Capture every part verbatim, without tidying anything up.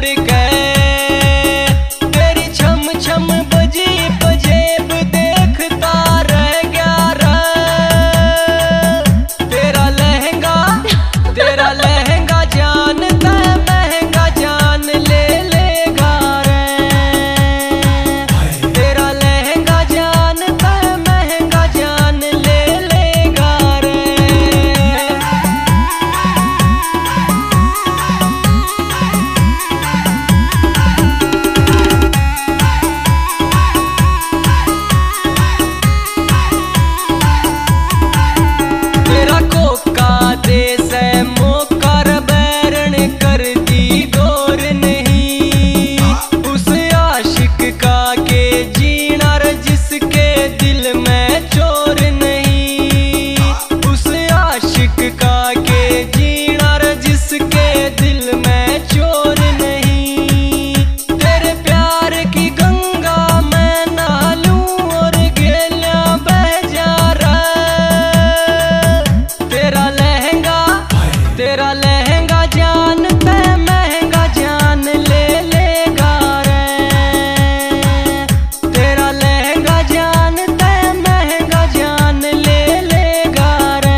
उड़ के तेरी छम छम बजी पजेब देखता रह गया रे। तेरा लहंगा तेरा लहंगा जानता महंगा जान ले लेगा रे। तेरा लहंगा जानता महंगा जान ले लेगा रे। तेरा कोका देश है मोकर बैरण कर दी गौर नहीं। उस आशिक का के जीना रे जिसके दिल में चोर नहीं। उस आशिक का के जीना रे जिसके दिल में चोर नहीं। तेरे प्यार की गंगा मैं नहालूं और गेलिया बह जा रहा। तेरा लहंगा तेरा लहंगा जानता महंगा जान ले लेगा रे। तेरा लहंगा जानता महंगा जान ले लेगा रे।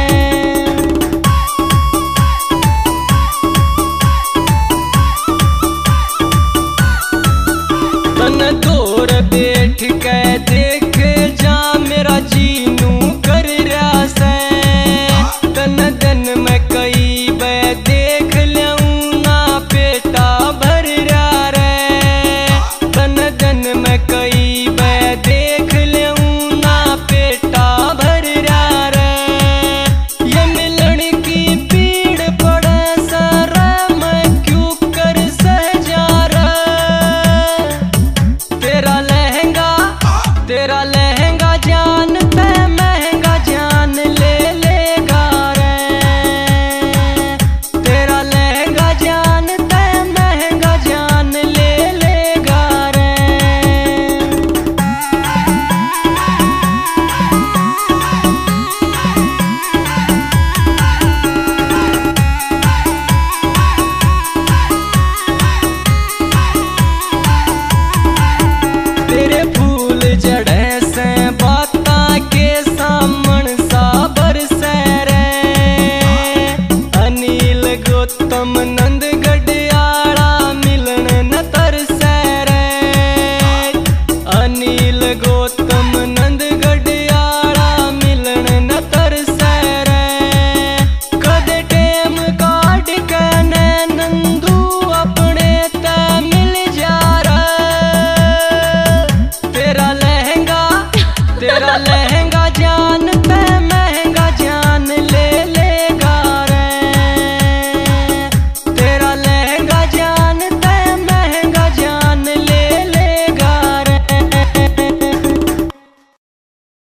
तन दूर बैठ के देख जा मेरा जीनू कर रहा से। तन दिन में कई बे देख लूं ना पेटा भर रहा रे। तन दिन में कई बे देख लूं ना पेटा भर रहा रे। ये मिलन की पीड़ पड़े सर मैं क्यों कर सह जा रहा। तेरा लहंगा तेरा लहंगा जानता महंगा जान ले लेगा रे। तेरा लहंगा जानता महंगा जान ले लेगा रे। तेरे फूल जड़े से बाता के सामन साबर से रे। अनिल गौतम